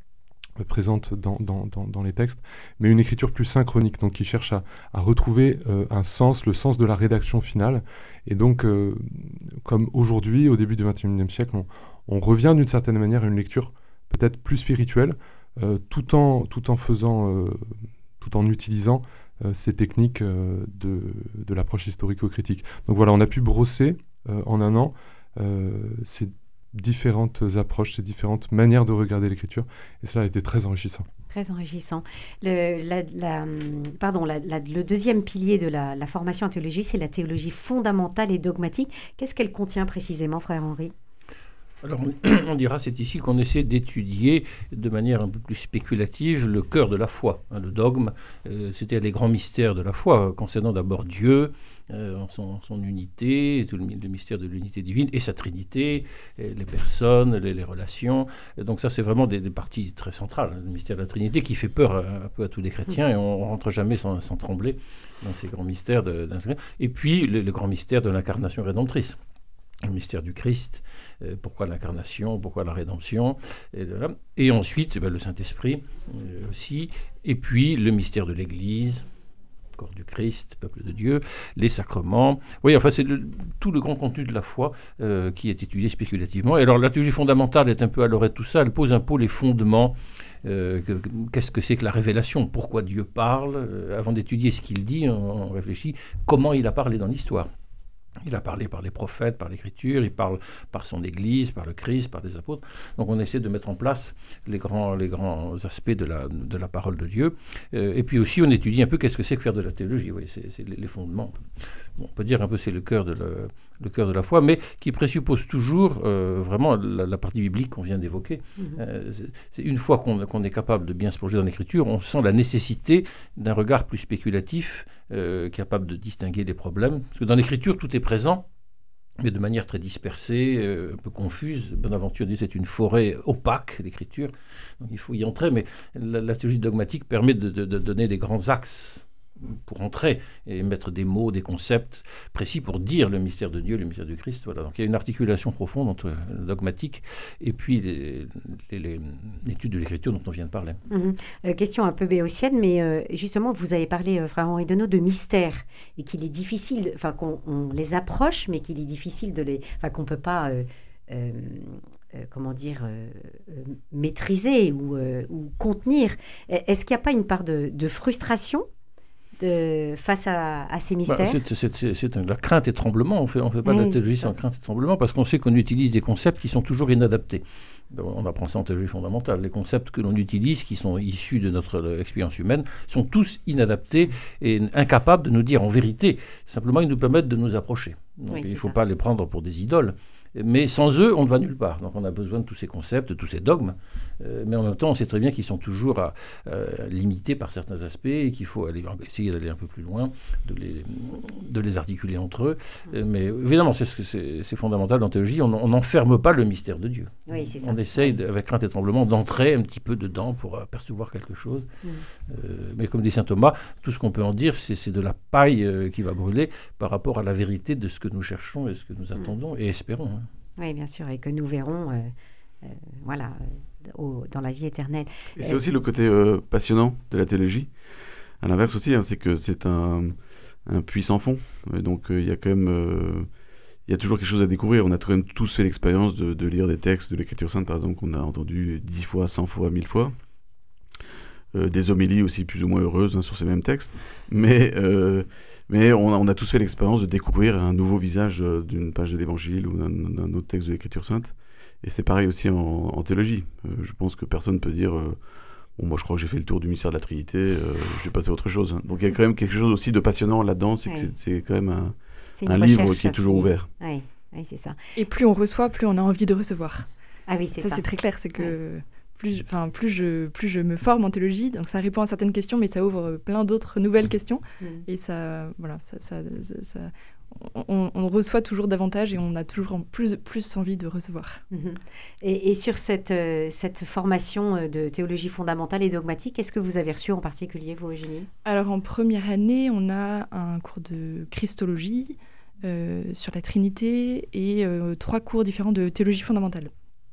[SPEAKER 3] présente dans, dans, dans, dans les textes, mais une écriture plus synchronique, donc qui cherche à, à retrouver euh, un sens, le sens de la rédaction finale. Et donc, euh, comme aujourd'hui, au début du vingt et unième siècle, on, on revient d'une certaine manière à une lecture peut-être plus spirituelle, euh, tout, en, tout en faisant, euh, tout en utilisant euh, ces techniques euh, de, de l'approche historico-critique. Donc voilà, on a pu brosser euh, en un an euh, ces différentes approches, ces différentes manières de regarder l'écriture, et ça a été très enrichissant.
[SPEAKER 2] Très enrichissant. Le, la, la, pardon, la, la, le deuxième pilier de la, la formation en théologie, c'est la théologie fondamentale et dogmatique. Qu'est-ce qu'elle contient précisément, frère Henri ?
[SPEAKER 5] Alors, on dira, c'est ici qu'on essaie d'étudier de manière un peu plus spéculative le cœur de la foi. Hein, le dogme, euh, c'était les grands mystères de la foi, concernant d'abord Dieu, euh, son, son unité, tout le, le mystère de l'unité divine, et sa trinité, et les personnes, les, les relations. Et donc ça, c'est vraiment des, des parties très centrales, hein, le mystère de la Trinité, qui fait peur à, un peu à tous les chrétiens, et on ne rentre jamais sans, sans trembler dans ces grands mystères. De, de, et puis, le, le grand mystère de l'incarnation rédemptrice. Le mystère du Christ, euh, pourquoi l'incarnation, pourquoi la rédemption, et, voilà. Et ensuite ben, le Saint-Esprit euh, aussi, et puis le mystère de l'Église, corps du Christ, peuple de Dieu, les sacrements. Oui, enfin c'est le, tout le grand contenu de la foi euh, qui est étudié spéculativement. Et alors la théologie fondamentale est un peu à l'orée de tout ça, elle pose un peu les fondements. Euh, que, qu'est-ce que c'est que la révélation ? Pourquoi Dieu parle ? euh, Avant d'étudier ce qu'il dit, on, on réfléchit comment il a parlé dans l'histoire. Il a parlé par les prophètes, par l'écriture, il parle par son Église, par le Christ, par les apôtres. Donc on essaie de mettre en place les grands, les grands aspects de la, de la parole de Dieu. Euh, et puis aussi on étudie un peu qu'est-ce que c'est que faire de la théologie. Oui, c'est, c'est les fondements. Bon, on peut dire un peu c'est le cœur de, le, le cœur de la foi, mais qui présuppose toujours euh, vraiment la, la partie biblique qu'on vient d'évoquer. Mmh. Euh, c'est, c'est une fois qu'on, qu'on est capable de bien se plonger dans l'écriture, on sent la nécessité d'un regard plus spéculatif, euh, capable de distinguer les problèmes. Parce que dans l'écriture, tout est présent, mais de manière très dispersée, euh, un peu confuse. Bonaventure dit que c'est une forêt opaque, l'écriture, donc il faut y entrer, mais la, la théologie dogmatique permet de, de, de donner des grands axes pour entrer et mettre des mots, des concepts précis pour dire le mystère de Dieu, le mystère du Christ. Voilà. Donc il y a une articulation profonde entre le dogmatique et puis les, les, les, l'étude de l'écriture dont on vient de parler.
[SPEAKER 2] Mmh. Euh, question un peu béotienne, mais euh, justement, vous avez parlé, euh, frère Henri Deneau, de mystère et qu'il est difficile, enfin qu'on on les approche, mais qu'il est difficile de les... Enfin qu'on ne peut pas... Euh, euh, euh, comment dire, euh, euh, maîtriser ou, euh, ou contenir. Est-ce qu'il n'y a pas une part de, de frustration De, face à, à ces mystères?
[SPEAKER 5] Bah, c'est, c'est, c'est, c'est un, la crainte et tremblement. On ne fait, on fait pas oui, de la théologie sans crainte et tremblement parce qu'on sait qu'on utilise des concepts qui sont toujours inadaptés. On apprend ça en théologie fondamentale. Les concepts que l'on utilise, qui sont issus de notre expérience humaine, sont tous inadaptés et incapables de nous dire en vérité. Simplement, ils nous permettent de nous approcher. Donc, oui, il ne faut ça. pas les prendre pour des idoles. Mais sans eux, on ne va nulle part. Donc on a besoin de tous ces concepts, de tous ces dogmes. Euh, mais en même temps, on sait très bien qu'ils sont toujours à, euh, limités par certains aspects et qu'il faut aller, essayer d'aller un peu plus loin, de les, de les articuler entre eux. Euh, mais évidemment, c'est, c'est, c'est fondamental dans la théologie. On n'enferme pas le mystère de Dieu.
[SPEAKER 2] Oui, c'est ça.
[SPEAKER 5] On essaye, oui. avec crainte et tremblement, d'entrer un petit peu dedans pour apercevoir quelque chose. Mm. Euh, mais comme dit saint Thomas, tout ce qu'on peut en dire, c'est, c'est de la paille euh, qui va brûler par rapport à la vérité de ce que nous cherchons et ce que nous attendons mm. et espérons. Hein.
[SPEAKER 2] Oui, bien sûr, et que nous verrons, euh, euh, voilà, euh, au, dans la vie éternelle.
[SPEAKER 4] Et c'est euh, aussi le côté euh, passionnant de la théologie. À l'inverse aussi, hein, c'est que c'est un, un puits sans fond. Et donc il euh, y a quand même, il euh, y a toujours quelque chose à découvrir. On a quand même tous fait l'expérience de, de lire des textes de l'Écriture sainte, par exemple, qu'on a entendu dix fois, cent fois, mille fois. Euh, des homélies aussi plus ou moins heureuses hein, sur ces mêmes textes. Mais euh, Mais on a, on a tous fait l'expérience de découvrir un nouveau visage euh, d'une page de l'Évangile ou d'un, d'un autre texte de l'Écriture sainte. Et c'est pareil aussi en, en théologie. Euh, je pense que personne ne peut dire euh, « bon, moi je crois que j'ai fait le tour du mystère de la Trinité, euh, je vais passer à autre chose ». Donc il y a quand même quelque chose aussi de passionnant là-dedans, c'est oui. que c'est, c'est quand même un, un livre qui est toujours qui... ouvert.
[SPEAKER 2] Oui. oui, c'est ça.
[SPEAKER 6] Et plus on reçoit, plus on a envie de recevoir.
[SPEAKER 2] Ah oui, c'est ça.
[SPEAKER 6] Ça, c'est très clair, c'est que... Oui. Plus, enfin, plus, je, plus je me forme en théologie, donc ça répond à certaines questions, mais ça ouvre plein d'autres nouvelles questions. Mmh. Et ça, voilà, ça, ça, ça, ça on, on reçoit toujours davantage et on a toujours plus, plus envie de recevoir.
[SPEAKER 2] Mmh. Et, et sur cette, euh, cette formation de théologie fondamentale et dogmatique, qu'est-ce que vous avez reçu en particulier, vous, Eugénie ?
[SPEAKER 6] Alors, en première année, on a un cours de christologie euh, sur la Trinité et euh, trois cours différents de théologie fondamentale.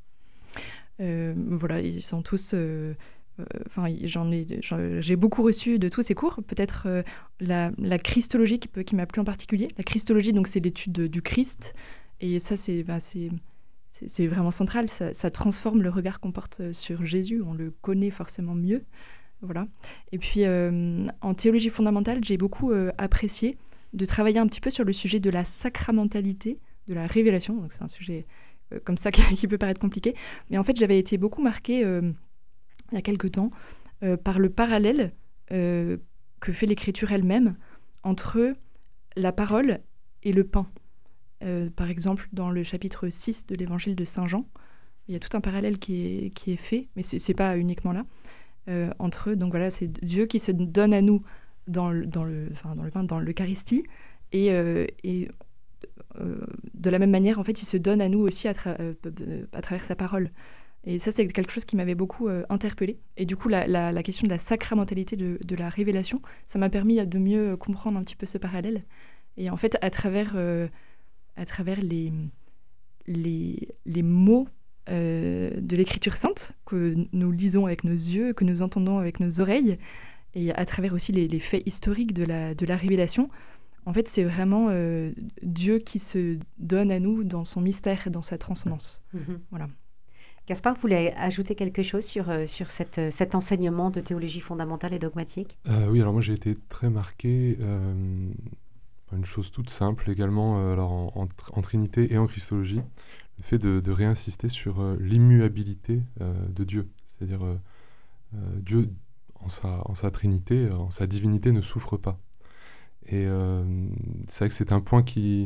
[SPEAKER 6] Euh, voilà, ils sont tous... Enfin, euh, j'en ai, j'en, j'ai beaucoup reçu de tous ces cours. Peut-être euh, la, la christologie qui, peut, qui m'a plu en particulier. La christologie, donc, c'est l'étude de, du Christ. Et ça, c'est, ben, c'est, c'est, c'est vraiment central. Ça, ça transforme le regard qu'on porte sur Jésus. On le connaît forcément mieux. Voilà. Et puis, euh, en théologie fondamentale, j'ai beaucoup euh, apprécié de travailler un petit peu sur le sujet de la sacramentalité, de la révélation. Donc, c'est un sujet... comme ça, qui peut paraître compliqué. Mais en fait, j'avais été beaucoup marquée, euh, il y a quelque temps, euh, par le parallèle euh, que fait l'Écriture elle-même entre la parole et le pain. Euh, par exemple, dans le chapitre six de l'Évangile de Saint Jean, il y a tout un parallèle qui est, qui est fait, mais ce n'est pas uniquement là, euh, entre eux. Donc voilà, c'est Dieu qui se donne à nous dans, le, dans, le, enfin, dans le pain, dans l'Eucharistie, et... Euh, et Euh, de la même manière, en fait, il se donne à nous aussi à, tra- euh, à travers sa parole. Et ça, c'est quelque chose qui m'avait beaucoup euh, interpellée. Et du coup, la, la, la question de la sacramentalité de, de la révélation, ça m'a permis de mieux comprendre un petit peu ce parallèle. Et en fait, à travers, euh, à travers les, les, les mots euh, de l'Écriture sainte que nous lisons avec nos yeux, que nous entendons avec nos oreilles, et à travers aussi les, les faits historiques de la, de la révélation, en fait, c'est vraiment euh, Dieu qui se donne à nous dans son mystère et dans sa transcendance. Mmh. Voilà.
[SPEAKER 2] Gaspard, vous voulez ajouter quelque chose sur, euh, sur cette, euh, cet enseignement de théologie fondamentale et dogmatique ?
[SPEAKER 3] euh, Oui, alors moi j'ai été très marqué euh, par une chose toute simple également euh, alors en, en, en Trinité et en Christologie, le fait de, de réinsister sur euh, l'immuabilité euh, de Dieu. C'est-à-dire euh, euh, Dieu, en sa, en sa Trinité, en sa divinité, ne souffre pas. Et euh, c'est vrai que c'est un point qui,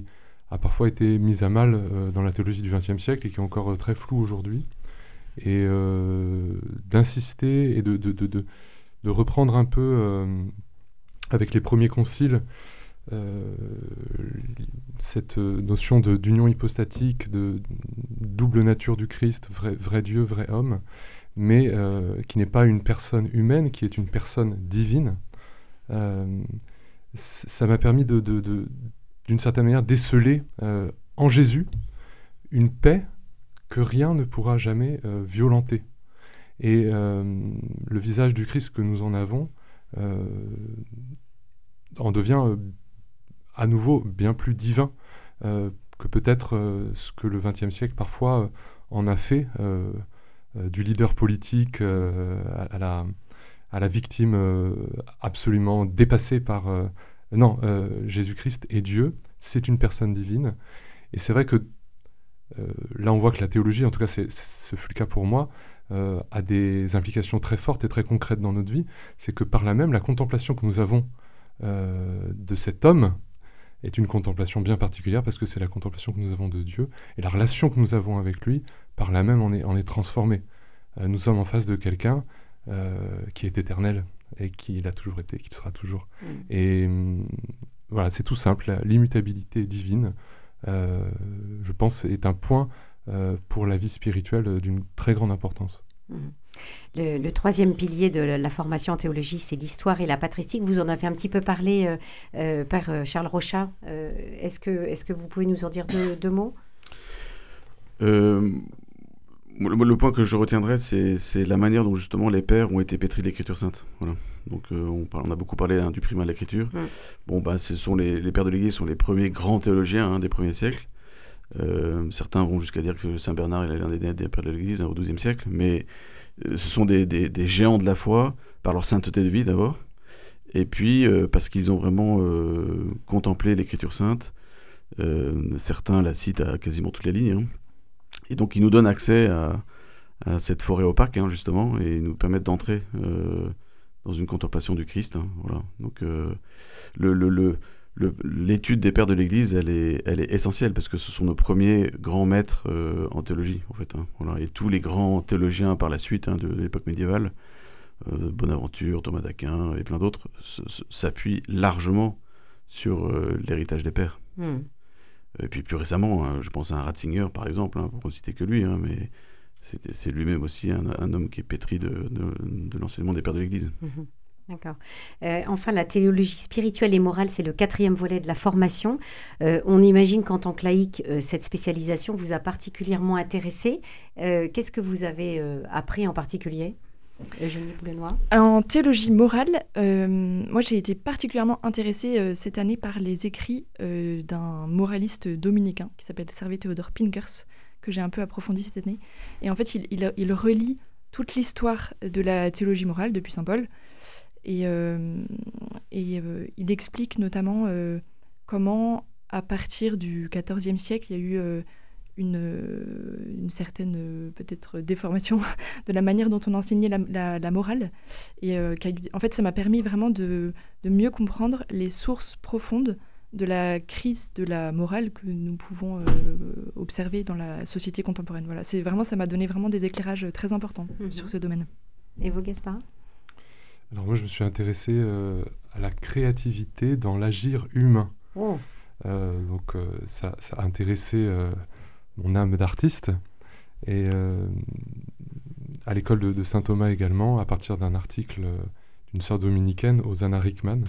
[SPEAKER 3] a parfois été mise à mal euh, dans la théologie du vingtième siècle et qui est encore euh, très floue aujourd'hui. Et euh, d'insister et de, de, de, de, de reprendre un peu, euh, avec les premiers conciles, euh, cette notion de, d'union hypostatique, de double nature du Christ, vrai, vrai Dieu, vrai homme, mais euh, qui n'est pas une personne humaine, qui est une personne divine. Euh, ça m'a permis de, de, de, d'une certaine manière déceler euh, en Jésus une paix que rien ne pourra jamais euh, violenter. Et euh, le visage du Christ que nous en avons euh, en devient euh, à nouveau bien plus divin euh, que peut-être euh, ce que le vingtième siècle parfois euh, en a fait, euh, euh, du leader politique euh, à, à, la, à la victime euh, absolument dépassée par... Euh, non, euh, Jésus-Christ est Dieu, c'est une personne divine. Et c'est vrai que Euh, là, on voit que la théologie, en tout cas, c'est, ce fut le cas pour moi, euh, a des implications très fortes et très concrètes dans notre vie. C'est que par là même, la contemplation que nous avons euh, de cet homme est une contemplation bien particulière parce que c'est la contemplation que nous avons de Dieu et la relation que nous avons avec lui, par là même, on est, on est transformé. Euh, nous sommes en face de quelqu'un euh, qui est éternel et qui l'a toujours été, qui le sera toujours. Mmh. Et hum, voilà, c'est tout simple, l'immutabilité divine. Euh, je pense, est un point euh, pour la vie spirituelle d'une très grande importance.
[SPEAKER 2] Mmh. Le, le troisième pilier de la formation en théologie, c'est l'histoire et la patristique. Vous en avez un petit peu parlé, euh, euh, Père Charles Rochat. Euh, est-ce que, est-ce que vous pouvez nous en dire deux, deux mots
[SPEAKER 4] euh, le, le point que je retiendrai, c'est, c'est la manière dont justement les pères ont été pétris de l'Écriture sainte. Voilà. Donc euh, on, parle, on a beaucoup parlé hein, du primat de l'Écriture. Mmh. Bon, bah, ce sont les, les pères de l'Église sont les premiers grands théologiens hein, des premiers siècles. Euh, certains vont jusqu'à dire que Saint Bernard est l'un des, des pères de l'Église hein, au douzième siècle, mais euh, ce sont des, des, des géants de la foi par leur sainteté de vie d'abord, et puis euh, parce qu'ils ont vraiment euh, contemplé l'Écriture sainte. Euh, certains la citent à quasiment toutes les lignes. Hein. Et donc ils nous donnent accès à, à cette forêt opaque hein, justement, et ils nous permettent d'entrer euh, dans une contemplation du Christ. Hein, voilà. Donc euh, le, le, le, le, l'étude des pères de l'Église, elle est, elle est essentielle parce que ce sont nos premiers grands maîtres euh, en théologie en fait. Hein, voilà. Et tous les grands théologiens par la suite hein, de, de l'époque médiévale, euh, Bonaventure, Thomas d'Aquin et plein d'autres, s- s- s'appuient largement sur euh, l'héritage des pères. Mmh. Et puis plus récemment, hein, je pense à un Ratzinger par exemple, hein, pour ne citer que lui, hein, mais c'est, c'est lui-même aussi un, un homme qui est pétri de, de, de l'enseignement des pères de l'Église.
[SPEAKER 2] Mmh. D'accord. Euh, enfin, la théologie spirituelle et morale, c'est le quatrième volet de la formation. Euh, on imagine qu'en tant que laïc, euh, cette spécialisation vous a particulièrement intéressé. Euh, qu'est-ce que vous avez euh, appris en particulier ? Eugénie Boulenois.
[SPEAKER 6] En théologie morale, euh, moi j'ai été particulièrement intéressée euh, cette année par les écrits euh, d'un moraliste dominicain qui s'appelle Servet Théodore Pinkers, que j'ai un peu approfondi cette année. Et en fait, il, il, il relie toute l'histoire de la théologie morale depuis saint Paul. Et, euh, et euh, il explique notamment euh, comment, à partir du quatorzième siècle, il y a eu euh, une, une certaine euh, peut-être déformation de la manière dont on enseignait la, la, la morale. Et euh, en fait, ça m'a permis vraiment de, de mieux comprendre les sources profondes de la crise de la morale que nous pouvons euh, observer dans la société contemporaine. Voilà, c'est vraiment, ça m'a donné vraiment des éclairages très importants mmh. sur ce domaine.
[SPEAKER 2] Et vous, Gaspard ?
[SPEAKER 3] Alors moi, je me suis intéressé euh, à la créativité dans l'agir humain.
[SPEAKER 2] Oh.
[SPEAKER 3] Euh, donc euh, ça, ça a intéressé euh, mon âme d'artiste. Et euh, à l'école de, de Saint-Thomas également, à partir d'un article euh, d'une sœur dominicaine, Hosanna Rickman,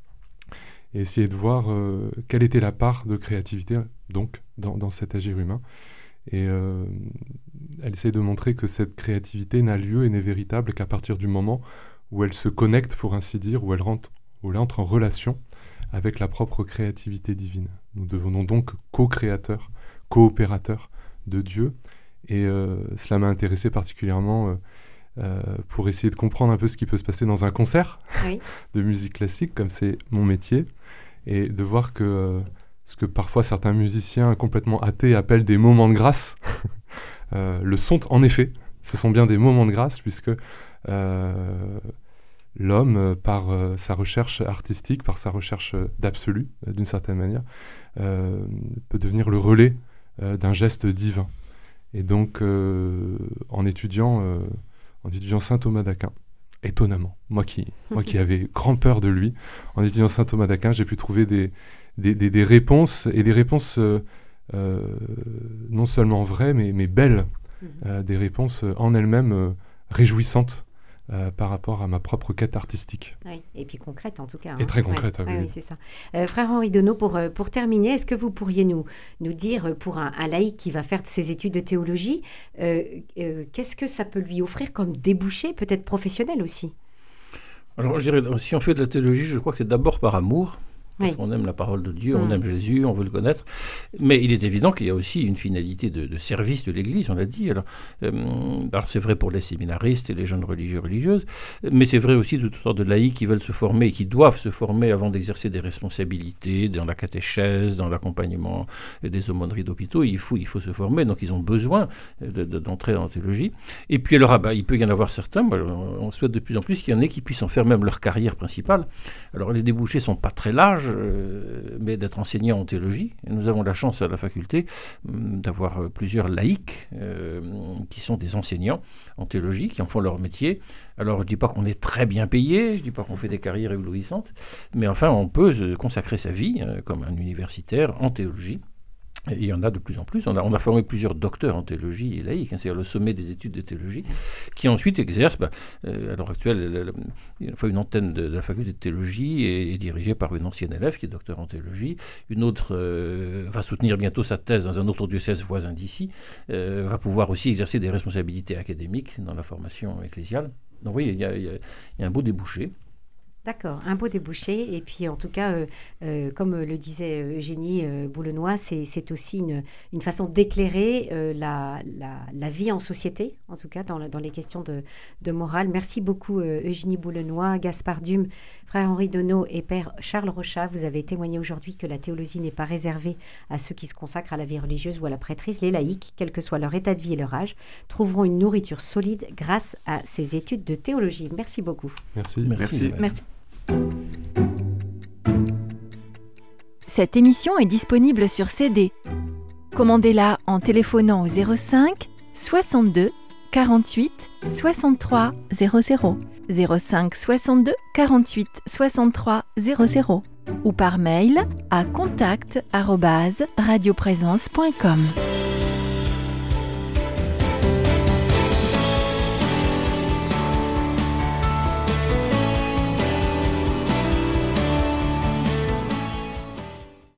[SPEAKER 3] et essayer de voir euh, quelle était la part de créativité donc, dans, dans cet agir humain. Et euh, elle essaie de montrer que cette créativité n'a lieu et n'est véritable qu'à partir du moment où elle se connecte, pour ainsi dire, où elle, rentre, où elle entre en relation avec la propre créativité divine. Nous devenons donc co-créateurs, coopérateurs de Dieu. Et euh, cela m'a intéressé particulièrement euh, euh, pour essayer de comprendre un peu ce qui peut se passer dans un concert oui. de musique classique, comme c'est mon métier, et de voir que euh, ce que parfois certains musiciens complètement athées appellent des moments de grâce, euh, le sont en effet. Ce sont bien des moments de grâce, puisque euh, l'homme, euh, par euh, sa recherche artistique, par sa recherche euh, d'absolu, euh, d'une certaine manière, euh, peut devenir le relais euh, d'un geste divin. Et donc, euh, en étudiant, euh, en étudiant saint Thomas d'Aquin, étonnamment, moi qui, moi qui avais grande peur de lui, en étudiant saint Thomas d'Aquin, j'ai pu trouver des, des, des, des réponses, et des réponses euh, euh, non seulement vraies, mais, mais belles, euh, des réponses en elles-mêmes euh, réjouissantes euh, par rapport à ma propre quête artistique.
[SPEAKER 2] Oui, et puis concrète en tout cas.
[SPEAKER 3] Et
[SPEAKER 2] hein.
[SPEAKER 3] très concrète,
[SPEAKER 2] ouais,
[SPEAKER 3] oui.
[SPEAKER 2] ouais, oui, c'est ça. Euh, frère Henri Deneau, pour, euh, pour terminer, est-ce que vous pourriez nous, nous dire, pour un, un laïc qui va faire ses études de théologie, euh, euh, qu'est-ce que ça peut lui offrir comme débouché, peut-être professionnel aussi?
[SPEAKER 5] Alors, je dirais, si on fait de la théologie, je crois que c'est d'abord par amour. Parce
[SPEAKER 2] Oui.
[SPEAKER 5] qu'on aime la parole de Dieu,
[SPEAKER 2] Mm.
[SPEAKER 5] on aime Jésus, on veut le connaître. Mais il est évident qu'il y a aussi une finalité de, de service de l'Église, on l'a dit. Alors, euh, alors c'est vrai pour les séminaristes et les jeunes religieux religieuses, mais c'est vrai aussi de toutes sortes de laïcs qui veulent se former et qui doivent se former avant d'exercer des responsabilités dans la catéchèse, dans l'accompagnement des aumôneries d'hôpitaux. Il faut, il faut se former, donc ils ont besoin de, de, d'entrer en théologie. Et puis alors, ah bah, il peut y en avoir certains, bah, on souhaite de plus en plus qu'il y en ait qui puissent en faire même leur carrière principale. Alors les débouchés ne sont pas très larges, Euh, mais d'être enseignant en théologie. Et nous avons la chance à la faculté euh, d'avoir euh, plusieurs laïcs euh, qui sont des enseignants en théologie, qui en font leur métier. Alors je ne dis pas qu'on est très bien payé, je ne dis pas qu'on fait des carrières éblouissantes, mais enfin on peut euh, consacrer sa vie euh, comme un universitaire en théologie. Et il y en a de plus en plus. On a, on a formé plusieurs docteurs en théologie et laïque, hein, c'est-à-dire le sommet des études de théologie, qui ensuite exercent. Bah, euh, à l'heure actuelle, la, la, la, enfin, une antenne de, de la faculté de théologie est, est dirigée par une ancienne élève qui est docteur en théologie. Une autre euh, va soutenir bientôt sa thèse dans un autre diocèse voisin d'ici, euh, va pouvoir aussi exercer des responsabilités académiques dans la formation ecclésiale. Donc oui, il y a, il y a, il y a un beau débouché.
[SPEAKER 2] D'accord, un beau débouché. Et puis, en tout cas, euh, euh, comme le disait Eugénie euh, Boulenois, c'est, c'est aussi une, une façon d'éclairer euh, la, la, la vie en société, en tout cas, dans, la, dans les questions de, de morale. Merci beaucoup, euh, Eugénie Boulenois, Gaspard Dume, frère Henri Deneau et père Charles Rochat. Vous avez témoigné aujourd'hui que la théologie n'est pas réservée à ceux qui se consacrent à la vie religieuse ou à la prêtrise. Les laïcs, quel que soit leur état de vie et leur âge, trouveront une nourriture solide grâce à ces études de théologie. Merci beaucoup.
[SPEAKER 3] Merci.
[SPEAKER 4] Merci.
[SPEAKER 6] Merci.
[SPEAKER 8] Cette émission est disponible sur C D. Commandez-la en téléphonant au zéro cinq soixante-deux quarante-huit soixante-trois zéro zéro, zéro cinq soixante-deux quarante-huit soixante-trois zéro zéro ou par mail à contact arobase radioprésence point com.